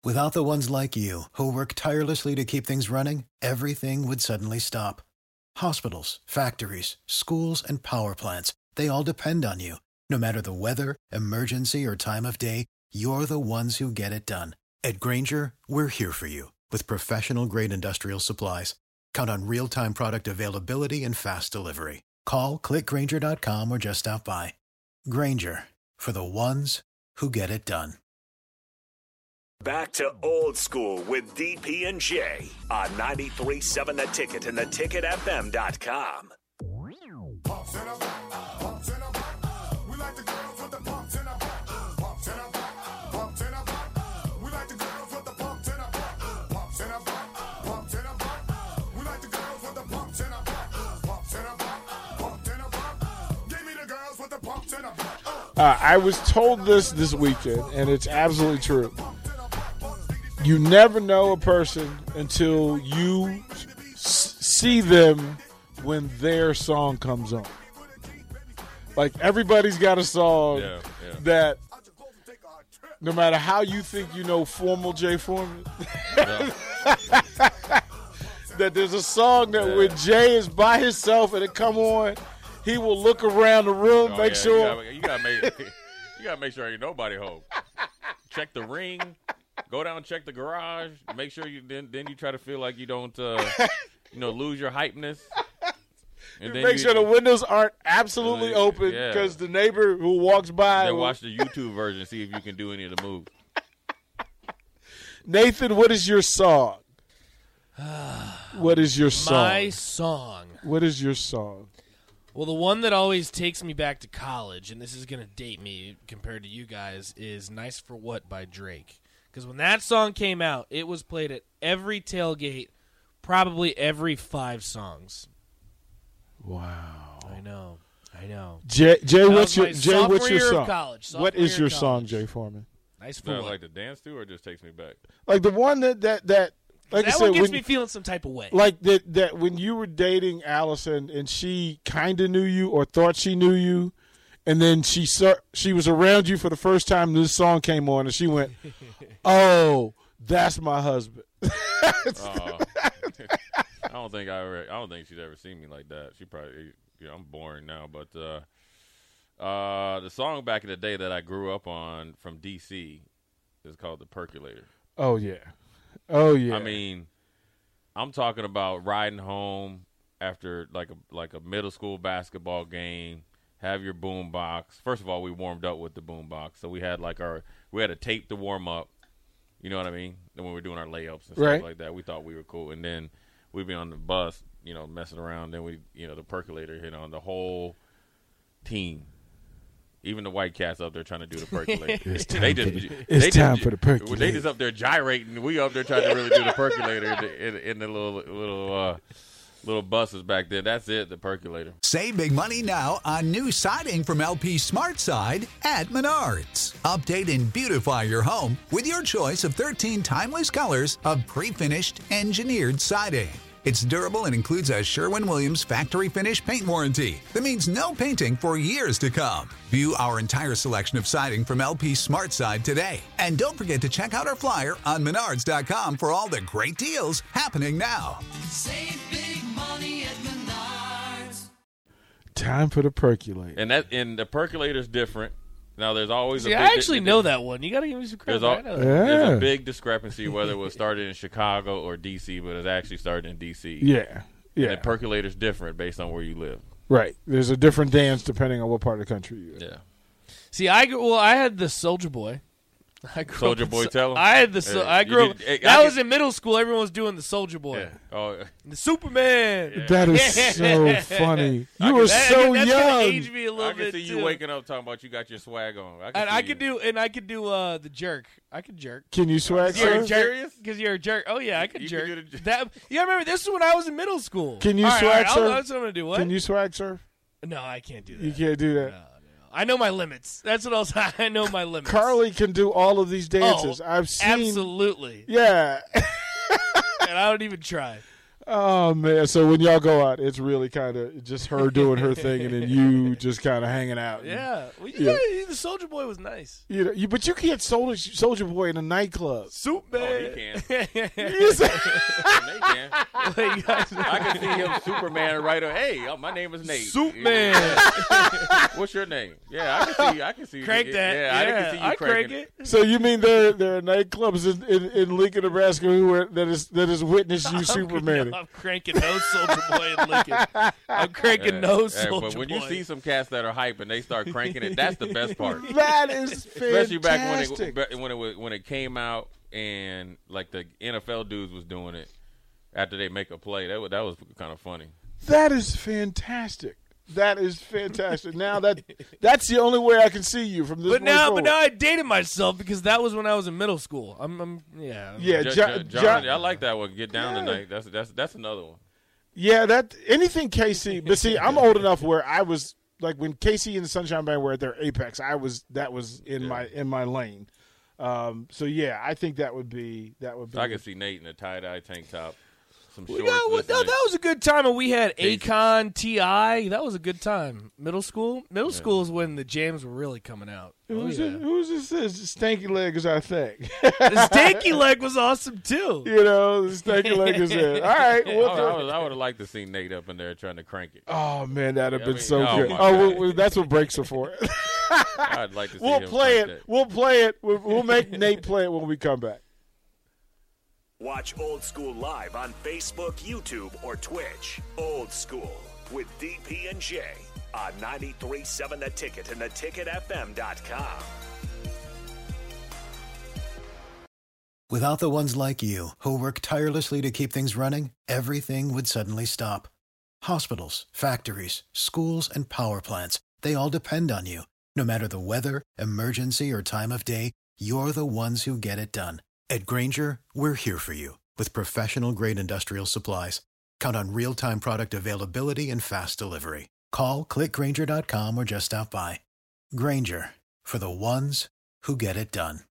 Without the ones like you, who work tirelessly to keep things running, everything would suddenly stop. Hospitals, factories, schools, and power plants, they all depend on you. No matter the weather, emergency, or time of day, you're the ones who get it done. At Grainger, we're here for you with professional-grade industrial supplies. Count on real-time product availability and fast delivery. Call, clickgrainger.com, or just stop by. Grainger, for the ones who get it done. Back to old school with DP and J on 93.7 The Ticket and theticketfm.com. I was told this weekend, and it's absolutely true. You never know a person until you see them when their song comes on. Like, everybody's got a song that no matter how you think you know Formal Jay Foreman, that there's a song that when Jay is by himself and it come on, he will look around the room, make sure. You gotta make sure ain't nobody home. Check the ring. Go down and check the garage. Make sure you then you try to feel like you don't lose your hypeness. And then make sure the windows aren't absolutely open because the neighbor who walks by. Then watch the YouTube version, see if you can do any of the moves. Nathan, what is your song? What is your song? My song. What is your song? Well, the one that always takes me back to college, and this is going to date me compared to you guys, is Nice for What by Drake. Because when that song came out, it was played at every tailgate, probably every 5 songs. Wow. I know. Jay, what's your song? College, what is your song, Jay Foreman? Nice for What? Like to dance to, or just takes me back? Like the one that like that I said, one gets me feeling some type of way. Like that when you were dating Allison and she kind of knew you or thought she knew you, and then she was around you for the first time and this song came on and she went, "Oh, that's my husband." I don't think she's ever seen me like that. She probably, I'm boring now, but the song back in the day that I grew up on from DC is called "The Percolator." Oh yeah. I mean, I'm talking about riding home after like a middle school basketball game. Have your boom box. First of all, we warmed up with the boom box, so we had a tape to warm up. You know what I mean? Then when we were doing our layups and stuff like that, we thought we were cool. And then we'd be on the bus, messing around. Then the percolator hit on the whole team. Even the white cats up there trying to do the percolator. It's time for the percolator. They just up there gyrating. We up there trying to really do the percolator in the little buses back there. That's it, the percolator. Save big money now on new siding from LP Smart Side at Menards. Update and beautify your home with your choice of 13 timeless colors of pre-finished engineered siding. It's durable and includes a Sherwin-Williams factory finish paint warranty that means no painting for years to come. View our entire selection of siding from LP Smart Side today. And don't forget to check out our flyer on Menards.com for all the great deals happening now. Save big money at Menards. Time for the percolator. And the percolator's different. Now, there's always I actually know that one. You got to give me some credit. There's a big discrepancy whether it was started in Chicago or D.C., but it's actually started in D.C. Yeah. And the percolator's different based on where you live. Right. There's a different dance depending on what part of the country you're in. Yeah. See, I had the Soulja Boy. Soulja Boy, tell him. I had the. I grew up. That was in middle school. Everyone was doing the Soulja Boy. Yeah. Oh, the Superman. Yeah. That is so funny. You were so young. Aged me a little I can see you too. waking up talking about you got your swag on. I could do the jerk. I could jerk. Can you swag? You're serious? Because you're a jerk. Oh yeah, I could jerk. That. You remember this is when I was in middle school. Can you swag surf? That's what I'm gonna do. What? Can you swag surf? No, I can't do that. You can't do that. No. I know my limits. That's what else. I know my limits. Carly can do all of these dances. I've seen. Absolutely. Yeah. And I don't even try. Oh man! So when y'all go out, it's really kind of just her doing her thing, and then you just kind of hanging out. Yeah, well, Yeah. the Soldier Boy was nice. You know, but you can't Soldier Boy in a nightclub. Soup Oh, man. he can. You say- They can. Wait, you guys- I can see him, Superman, right away. Hey, my name is Nate. Soup man. What's your name? Yeah, I can see. Crank you. that. Yeah, I can see you I cranking crank it. So you mean there are nightclubs in Lincoln, Nebraska, that is witnessed you Superman? I'm cranking no Soldier Boy in Lincoln. I'm cranking no Soldier But when Boy. you see some cats that are hype and they start cranking it, that's the best part. That is fantastic. Especially back when it came out and like the NFL dudes was doing it after they make a play. That was kind of funny. That is fantastic. That is fantastic. Now that's the only way I can see you from this. But now forward. I dated myself because that was when I was in middle school. Yeah. Yeah, John, I like that one. Get down tonight. That's another one. Yeah, that anything KC. But see, I'm old enough where I was like when KC and the Sunshine Band were at their apex. That was in my lane. So yeah, I think that would be. So I can see Nate in a tie-dye tank top, some shorts. That was a good time when we had Casey. Akon, T.I. That was a good time. Middle school school is when the jams were really coming out. Who's this? Stanky Leg is our thing. The Stanky Leg was awesome too. You know, the Stanky Leg is it. All right. I would have liked to see Nate up in there trying to crank it. Oh man, that'd have been I mean, so oh, good. my Oh, God. that's what breaks are for. I'd like to see We'll him play crank it. that. We'll play it. We'll make Nate play it when we come back. Watch Old School live on Facebook, YouTube, or Twitch. Old School with DP and J on 93.7 The Ticket and theticketfm.com. Without the ones like you, who work tirelessly to keep things running, everything would suddenly stop. Hospitals, factories, schools, and power plants, they all depend on you. No matter the weather, emergency, or time of day, you're the ones who get it done. At Grainger, we're here for you with professional-grade industrial supplies. Count on real-time product availability and fast delivery. Call, click Grainger.com, or just stop by. Grainger, for the ones who get it done.